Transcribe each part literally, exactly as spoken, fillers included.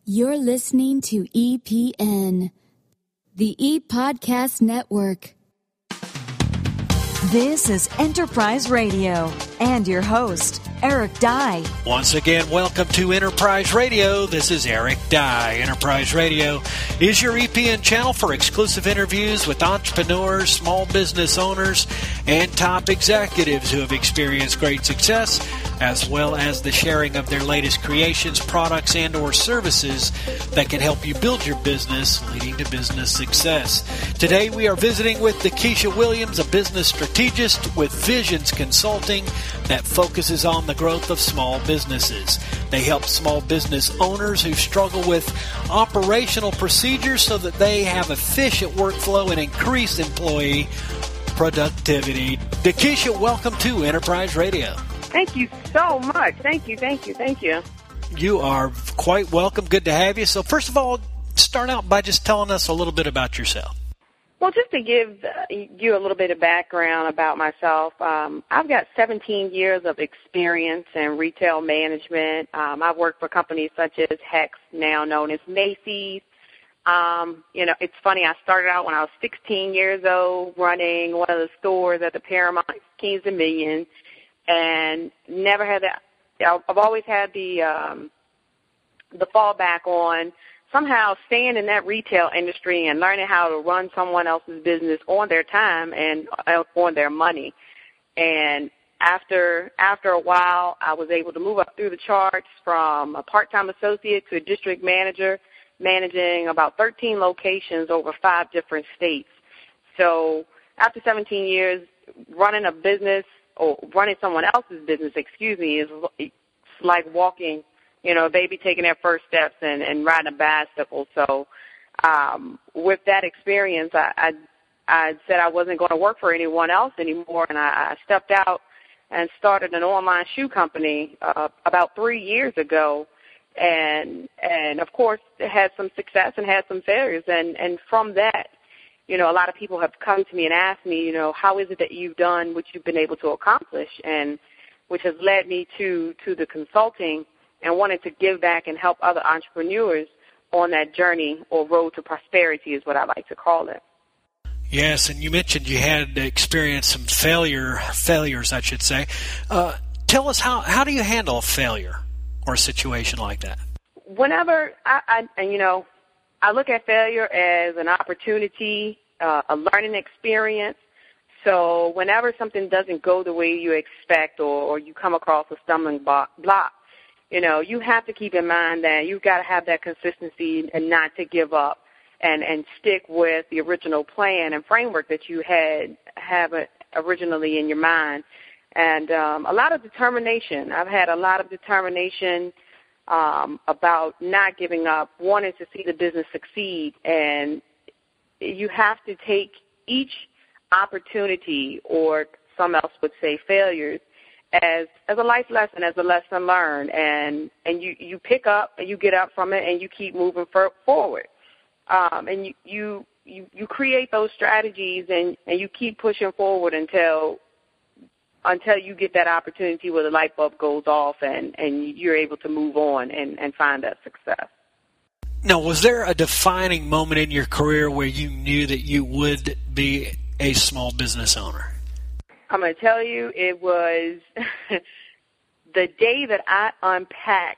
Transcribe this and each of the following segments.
You're listening to E P N, the E-Podcast Network. This is Enterprise Radio and your host, Eric Dye. Once again, welcome to Enterprise Radio. This is Eric Dye. Enterprise Radio is your E P N channel for exclusive interviews with entrepreneurs, small business owners, and top executives who have experienced great success, as well as the sharing of their latest creations, products, and or services that can help you build your business, leading to business success. Today, we are visiting with Dakisha Williams, a business strategist with Visions Consulting that focuses on the growth of small businesses. They help small business owners who struggle with operational procedures so that they have efficient workflow and increase employee productivity. Dakisha, welcome to Enterprise Radio. Thank you so much. Thank you, thank you, thank you. You are quite welcome. Good to have you. So first of all, start out by just telling us a little bit about yourself. Well, just to give uh, you a little bit of background about myself, um, I've got seventeen years of experience in retail management. Um, I've worked for companies such as Hex, now known as Macy's. Um, you know, it's funny, I started out when I was sixteen years old running one of the stores at the Paramount Kings Dominion, and never had that. I've always had the um, the fallback on somehow staying in that retail industry and learning how to run someone else's business on their time and uh, on their money. And after after a while, I was able to move up through the charts from a part-time associate to a district manager, managing about thirteen locations over five different states. So after seventeen years, running a business or running someone else's business, excuse me, is it's like walking, you know, a baby taking their first steps and, and riding a bicycle. So um, with that experience, I, I, I said I wasn't going to work for anyone else anymore, and I, I stepped out and started an online shoe company uh, about three years ago. And, and of course, it had some success and had some failures. And, and from that, you know, a lot of people have come to me and asked me, you know, how is it that you've done what you've been able to accomplish, and which has led me to, to the consulting and wanted to give back and help other entrepreneurs on that journey, or road to prosperity is what I like to call it. Yes, and you mentioned you had experienced some failure, failures, I should say. Uh, tell us, how, how do you handle a failure or a situation like that? Whenever, I, I and you know, I look at failure as an opportunity, uh, a learning experience. So whenever something doesn't go the way you expect, or, or you come across a stumbling block, you know, you have to keep in mind that you've got to have that consistency and not to give up, and, and stick with the original plan and framework that you had have originally in your mind. And um, a lot of determination. I've had a lot of determination um, about not giving up, wanting to see the business succeed. And you have to take each opportunity, or some else would say failures, as as a life lesson, as a lesson learned, and and you, you pick up and you get up from it and you keep moving for, forward, um, and you, you you you create those strategies and, and you keep pushing forward until until you get that opportunity where the light bulb goes off and, and you're able to move on and, and find that success. Now, was there a defining moment in your career where you knew that you would be a small business owner? I'm going to tell you, it was the day that I unpacked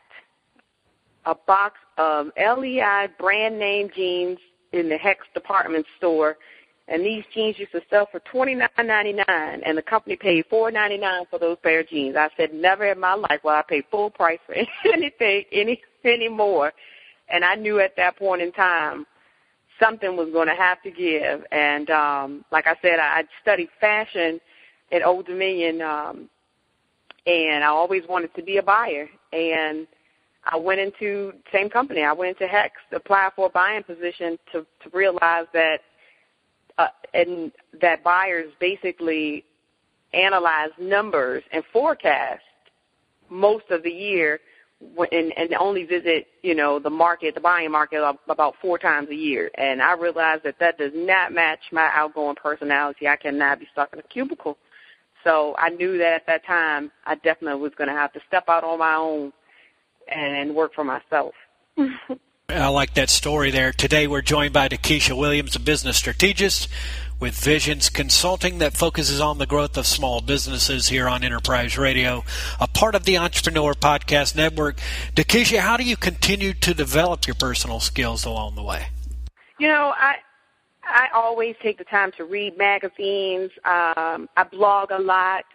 a box of L E I brand name jeans in the Hex department store, and these jeans used to sell for twenty-nine ninety-nine, and the company paid four ninety-nine for those pair of jeans. I said, never in my life will I pay full price for anything any anymore. And I knew at that point in time something was going to have to give. And um, like I said, I, I studied fashion at Old Dominion, um, and I always wanted to be a buyer. And I went into the same company. I went into Hex to apply for a buying position to, to realize that uh, and that buyers basically analyze numbers and forecast most of the year, and, and only visit, you know, the market, the buying market, about four times a year. And I realized that that does not match my outgoing personality. I cannot be stuck in a cubicle. So I knew that at that time I definitely was going to have to step out on my own and work for myself. I like that story there. Today we're joined by Dakisha Williams, a business strategist with Visions Consulting that focuses on the growth of small businesses here on Enterprise Radio, a part of the Entrepreneur Podcast Network. Dakisha, how do you continue to develop your personal skills along the way? You know, I I always take the time to read magazines. Um, I blog a lot,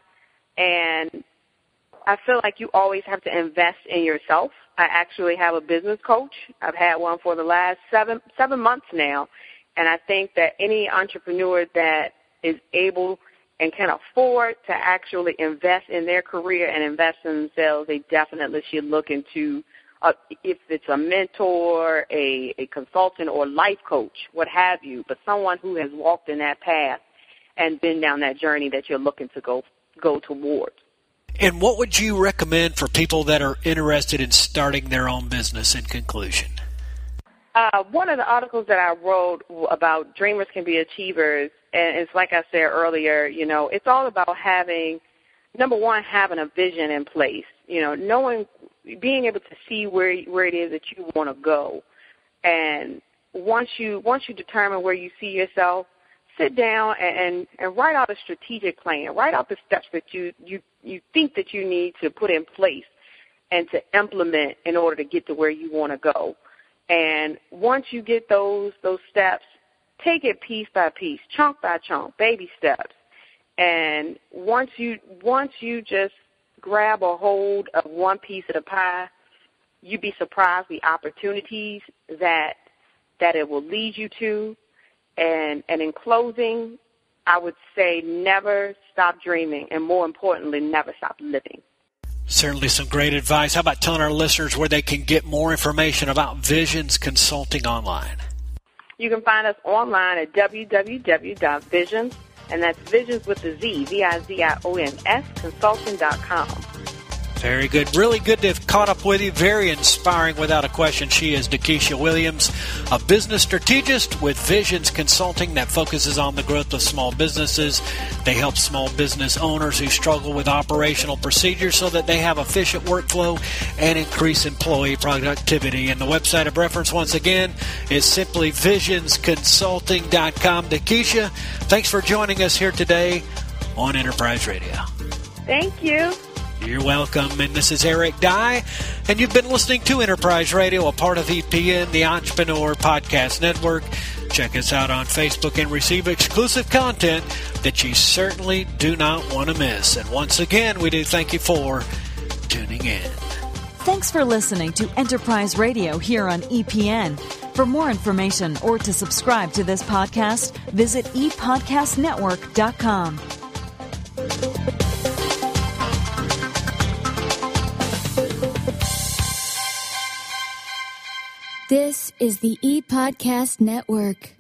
and I feel like you always have to invest in yourself. I actually have a business coach. I've had one for the last seven seven months now. And I think that any entrepreneur that is able and can afford to actually invest in their career and invest in themselves, they definitely should look into, uh, if it's a mentor, a, a consultant, or life coach, what have you, but someone who has walked in that path and been down that journey that you're looking to go go towards. And what would you recommend for people that are interested in starting their own business in conclusion? Uh, one of the articles that I wrote about dreamers can be achievers, and it's like I said earlier, you know, it's all about having, number one, having a vision in place, you know, knowing, being able to see where where it is that you want to go. And once you once you determine where you see yourself, sit down and, and write out a strategic plan. Write out the steps that you, you, you think that you need to put in place and to implement in order to get to where you want to go. And once you get those those steps, take it piece by piece, chunk by chunk, baby steps. And once you once you just grab a hold of one piece of the pie, you'd be surprised the opportunities that that it will lead you to. And and in closing, I would say never stop dreaming, and more importantly, never stop living. Certainly some great advice. How about telling our listeners where they can get more information about Visions Consulting online? You can find us online at w w w dot visions, and that's Visions with the Z, V I Z I O N S, consulting dot com. Very good. Really good to have caught up with you. Very inspiring, without a question. She is Dakisha Williams, a business strategist with Visions Consulting that focuses on the growth of small businesses. They help small business owners who struggle with operational procedures so that they have efficient workflow and increase employee productivity. And the website of reference, once again, is simply visions consulting dot com. Dakisha, thanks for joining us here today on Enterprise Radio. Thank you. You're welcome, and this is Eric Dye, and you've been listening to Enterprise Radio, a part of E P N, the Entrepreneur Podcast Network. Check us out on Facebook and receive exclusive content that you certainly do not want to miss. And once again, we do thank you for tuning in. Thanks for listening to Enterprise Radio here on E P N. For more information or to subscribe to this podcast, visit e podcast network dot com. This is the E-Podcast Network.